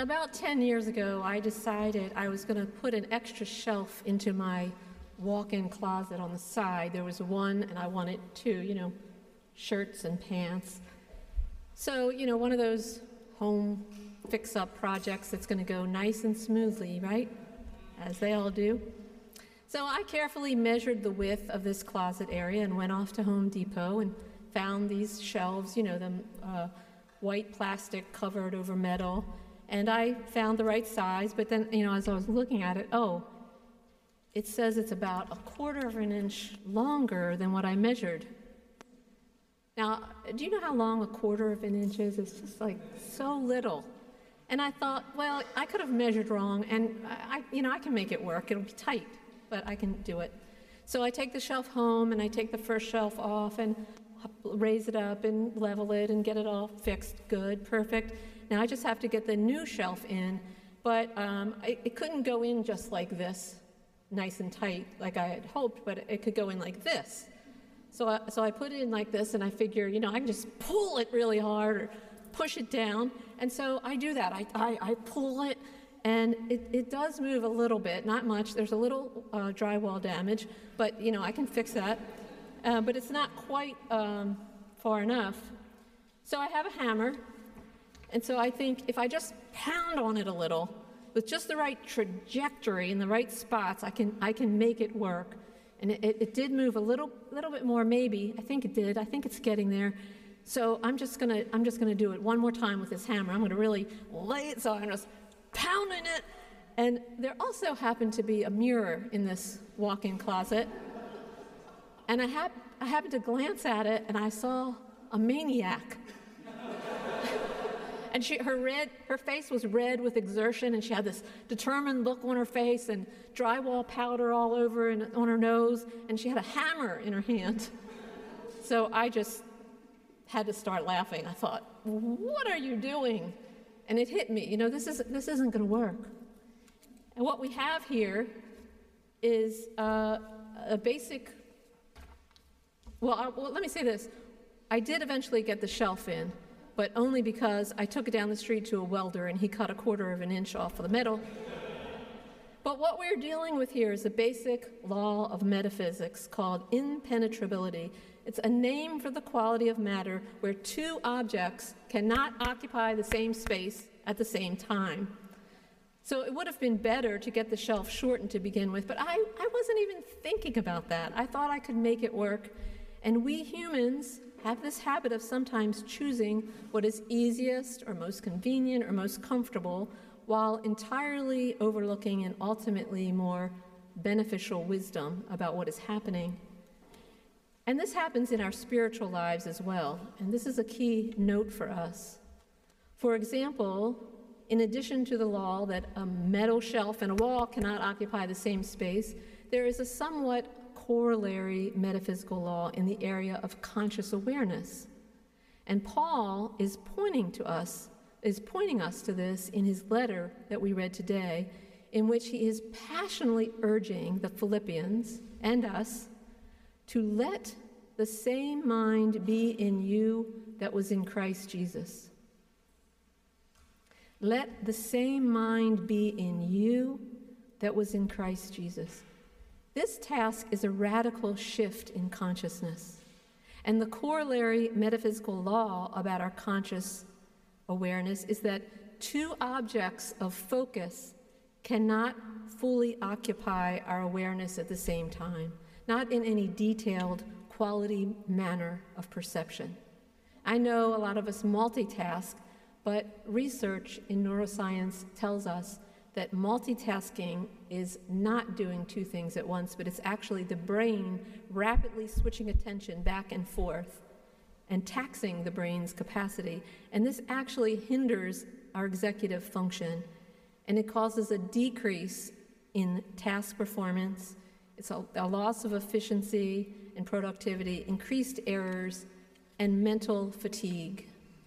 About 10 years ago, I decided I was going to put an extra shelf into my walk-in closet on the side. There was one, and I wanted two, shirts and pants. So, one of those home fix-up projects that's going to go nice and smoothly, right? As they all do. So I carefully measured the width of this closet area and went off to Home Depot and found these shelves, white plastic covered over metal. And I found the right size, but then, as I was looking at it, it says it's about 1/4 of an inch longer than what I measured. Now, do you know how long 1/4 of an inch is? It's just like so little. And I thought, well, I could have measured wrong, and I can make it work. It'll be tight, but I can do it. So I take the shelf home, and I take the first shelf off and raise it up and level it and get it all fixed. Good, perfect. Now I just have to get the new shelf in, but it couldn't go in just like this, nice and tight, like I had hoped, but it could go in like this. So I put it in like this, and I figure, I can just pull it really hard or push it down. And so I do that. I pull it, and it does move a little bit, not much. There's a little drywall damage, but, I can fix that. But it's not quite far enough. So I have a hammer, and so I think if I just pound on it a little, with just the right trajectory in the right spots, I can make it work. And it did move a little bit more, maybe. I think it did. I think it's getting there. So I'm just gonna do it one more time with this hammer. I'm gonna really lay it, so I'm just pounding it. And there also happened to be a mirror in this walk-in closet. And I happened to glance at it, and I saw a maniac. And her face was red with exertion, and she had this determined look on her face and drywall powder all over and on her nose, and she had a hammer in her hand. So I just had to start laughing. I thought, what are you doing? And it hit me, this isn't going to work. And what we have here is a basic. Well, let me say this. I did eventually get the shelf in, but only because I took it down the street to a welder and he cut 1/4 of an inch off of the metal. But what we're dealing with here is a basic law of metaphysics called impenetrability. It's a name for the quality of matter where two objects cannot occupy the same space at the same time. So it would have been better to get the shelf shortened to begin with, but I wasn't even thinking about that. I thought I could make it work. And we humans have this habit of sometimes choosing what is easiest or most convenient or most comfortable while entirely overlooking an ultimately more beneficial wisdom about what is happening. And this happens in our spiritual lives as well, and this is a key note for us. For example, in addition to the law that a metal shelf and a wall cannot occupy the same space, there is a somewhat corollary metaphysical law in the area of conscious awareness. And Paul is pointing us to this in his letter that we read today, in which he is passionately urging the Philippians and us to let the same mind be in you that was in Christ Jesus. Let the same mind be in you that was in Christ Jesus. This task is a radical shift in consciousness. And the corollary metaphysical law about our conscious awareness is that two objects of focus cannot fully occupy our awareness at the same time, not in any detailed quality manner of perception. I know a lot of us multitask, but research in neuroscience tells us that multitasking is not doing two things at once, but it's actually the brain rapidly switching attention back and forth and taxing the brain's capacity. And this actually hinders our executive function, and it causes a decrease in task performance. It's a loss of efficiency and productivity, increased errors, and mental fatigue.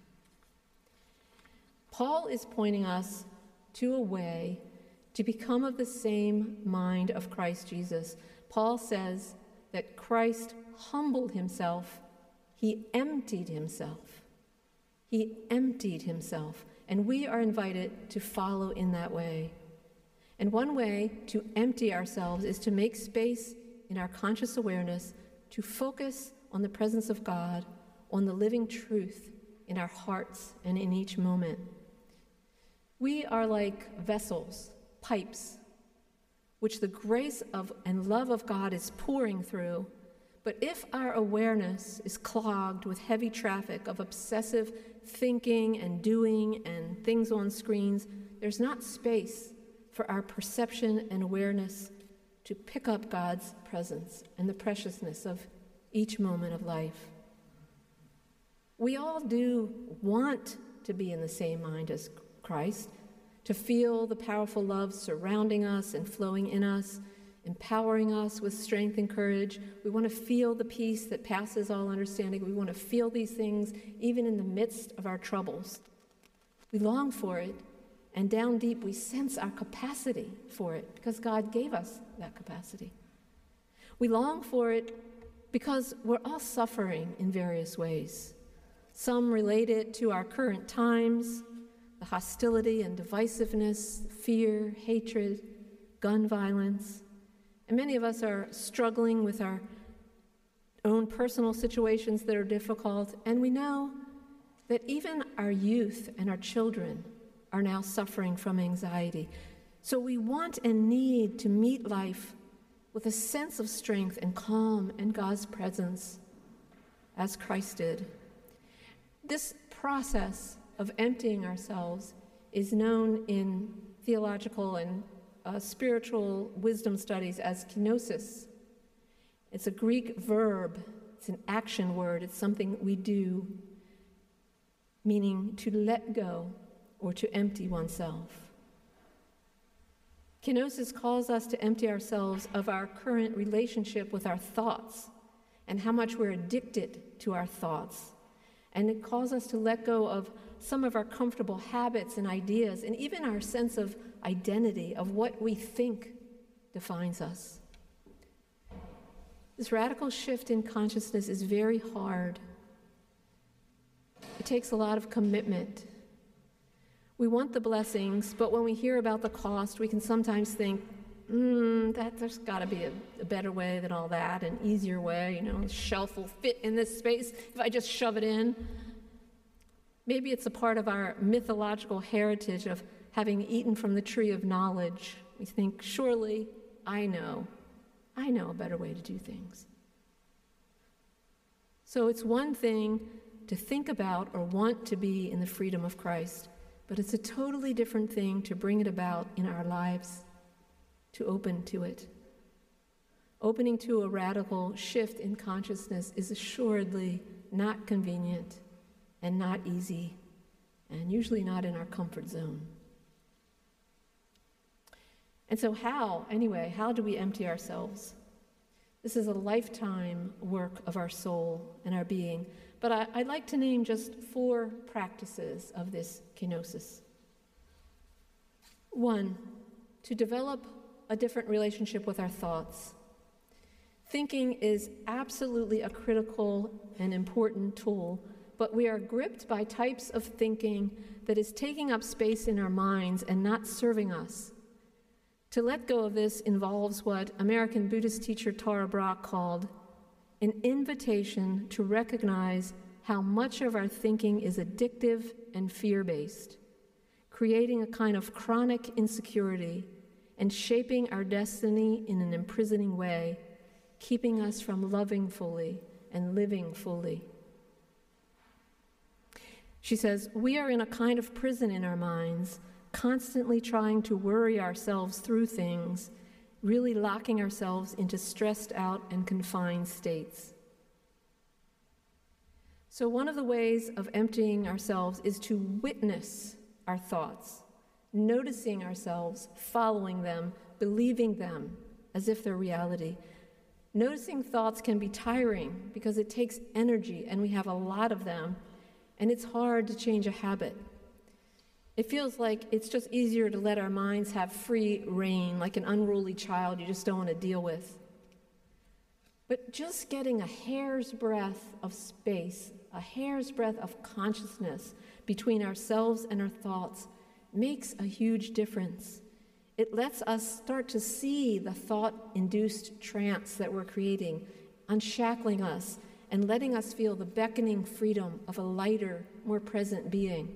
Paul is pointing us to a way to become of the same mind of Christ Jesus. Paul says that Christ humbled himself, he emptied himself. He emptied himself, and we are invited to follow in that way. And one way to empty ourselves is to make space in our conscious awareness to focus on the presence of God, on the living truth in our hearts and in each moment. We are like vessels, pipes, which the grace of and love of God is pouring through. But if our awareness is clogged with heavy traffic of obsessive thinking and doing and things on screens, there's not space for our perception and awareness to pick up God's presence and the preciousness of each moment of life. We all do want to be in the same mind as Christ, to feel the powerful love surrounding us and flowing in us, empowering us with strength and courage. We want to feel the peace that passes all understanding. We want to feel these things even in the midst of our troubles. We long for it, and down deep we sense our capacity for it because God gave us that capacity. We long for it because we're all suffering in various ways. Some related to our current times, the hostility and divisiveness, fear, hatred, gun violence. And many of us are struggling with our own personal situations that are difficult, and we know that even our youth and our children are now suffering from anxiety. So we want and need to meet life with a sense of strength and calm and God's presence, as Christ did. This process of emptying ourselves is known in theological and spiritual wisdom studies as kenosis. It's a Greek verb. It's an action word. It's something we do, meaning to let go or to empty oneself. Kenosis calls us to empty ourselves of our current relationship with our thoughts and how much we're addicted to our thoughts. And it calls us to let go of some of our comfortable habits and ideas and even our sense of identity, of what we think defines us. This radical shift in consciousness is very hard. It takes a lot of commitment. We want the blessings, but when we hear about the cost, we can sometimes think, that there's got to be a better way than all that, an easier way. The shelf will fit in this space if I just shove it in. Maybe it's a part of our mythological heritage of having eaten from the tree of knowledge. We think, surely I know a better way to do things. So it's one thing to think about or want to be in the freedom of Christ, but it's a totally different thing to bring it about in our lives, to open to it. Opening to a radical shift in consciousness is assuredly not convenient and not easy, and usually not in our comfort zone. And so how do we empty ourselves? This is a lifetime work of our soul and our being, but I'd like to name just 4 practices of this kenosis. 1, to develop a different relationship with our thoughts. Thinking is absolutely a critical and important tool, but we are gripped by types of thinking that is taking up space in our minds and not serving us. To let go of this involves what American Buddhist teacher Tara Brach called an invitation to recognize how much of our thinking is addictive and fear-based, creating a kind of chronic insecurity and shaping our destiny in an imprisoning way, keeping us from loving fully and living fully. She says, we are in a kind of prison in our minds, constantly trying to worry ourselves through things, really locking ourselves into stressed out and confined states. So one of the ways of emptying ourselves is to witness our thoughts, noticing ourselves, following them, believing them as if they're reality. Noticing thoughts can be tiring because it takes energy and we have a lot of them, and it's hard to change a habit. It feels like it's just easier to let our minds have free rein, like an unruly child you just don't want to deal with. But just getting a hair's breadth of space a hair's breadth of consciousness between ourselves and our thoughts makes a huge difference. It lets us start to see the thought-induced trance that we're creating, unshackling us and letting us feel the beckoning freedom of a lighter, more present being.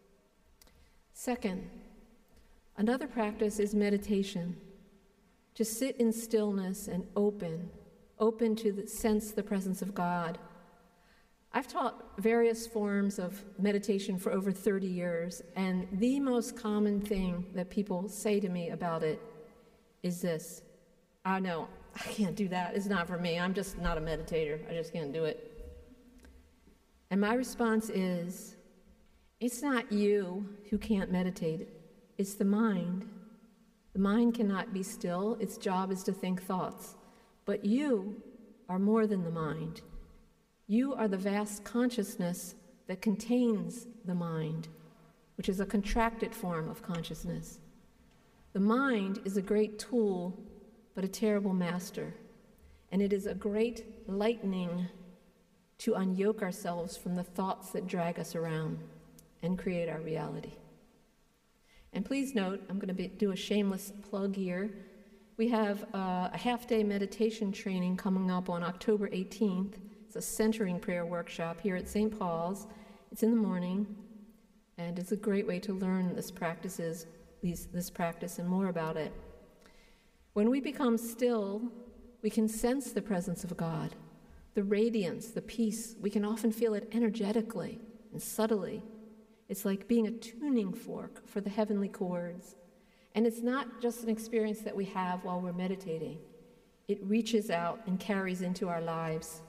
Second, another practice is meditation. To sit in stillness and open to sense the presence of God. I've taught various forms of meditation for over 30 years, and the most common thing that people say to me about it is this: no, I can't do that. It's not for me. I'm just not a meditator. I just can't do it. And my response is, it's not you who can't meditate. It's the mind. The mind cannot be still. Its job is to think thoughts. But you are more than the mind. You are the vast consciousness that contains the mind, which is a contracted form of consciousness. The mind is a great tool, but a terrible master. And it is a great lightning to unyoke ourselves from the thoughts that drag us around and create our reality. And please note, I'm going to do a shameless plug here. We have a half-day meditation training coming up on October 18th. It's a centering prayer workshop here at St. Paul's. It's in the morning, and it's a great way to learn this practice and more about it. When we become still, we can sense the presence of God, the radiance, the peace. We can often feel it energetically and subtly. It's like being a tuning fork for the heavenly chords. And it's not just an experience that we have while we're meditating. It reaches out and carries into our lives.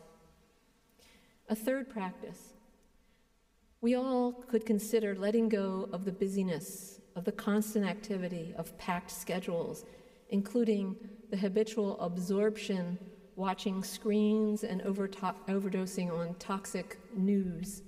A third practice. We all could consider letting go of the busyness, of the constant activity, of packed schedules, including the habitual absorption, watching screens and overdosing on toxic news.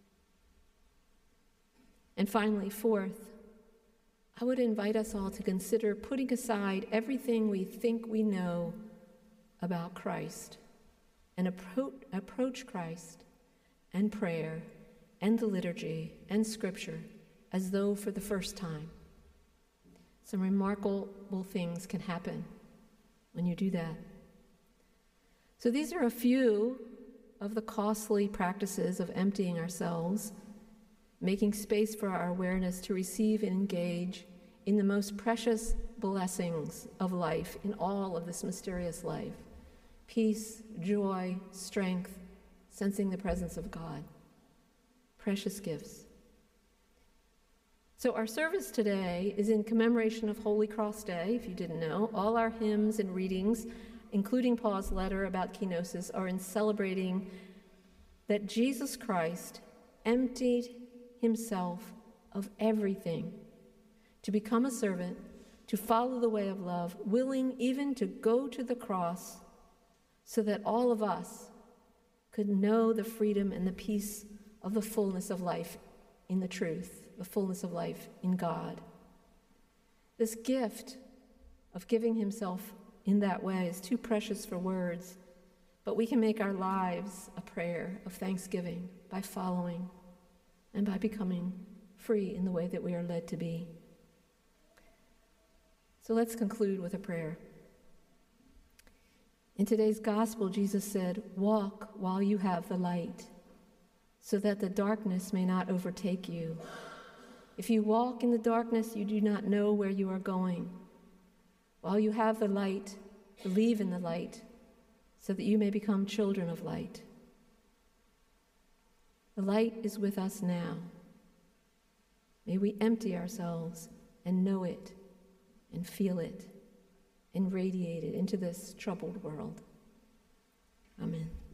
And finally, fourth, I would invite us all to consider putting aside everything we think we know about Christ and approach Christ and prayer and the liturgy and Scripture as though for the first time. Some remarkable things can happen when you do that. So these are a few of the costly practices of emptying ourselves, making space for our awareness to receive and engage in the most precious blessings of life, in all of this mysterious life: peace, joy, strength, sensing the presence of God. Precious gifts. So our service today is in commemoration of Holy Cross Day, if you didn't know. All our hymns and readings, including Paul's letter about kenosis, are in celebrating that Jesus Christ emptied himself of everything to become a servant, to follow the way of love, willing even to go to the cross so that all of us could know the freedom and the peace of the fullness of life in the truth, the fullness of life in God. This gift of giving himself in that way is too precious for words, but we can make our lives a prayer of thanksgiving by following and by becoming free in the way that we are led to be. So let's conclude with a prayer. In today's gospel, Jesus said, "Walk while you have the light, so that the darkness may not overtake you. If you walk in the darkness, you do not know where you are going. While you have the light, believe in the light, so that you may become children of light." The light is with us now. May we empty ourselves and know it and feel it and radiate it into this troubled world. Amen.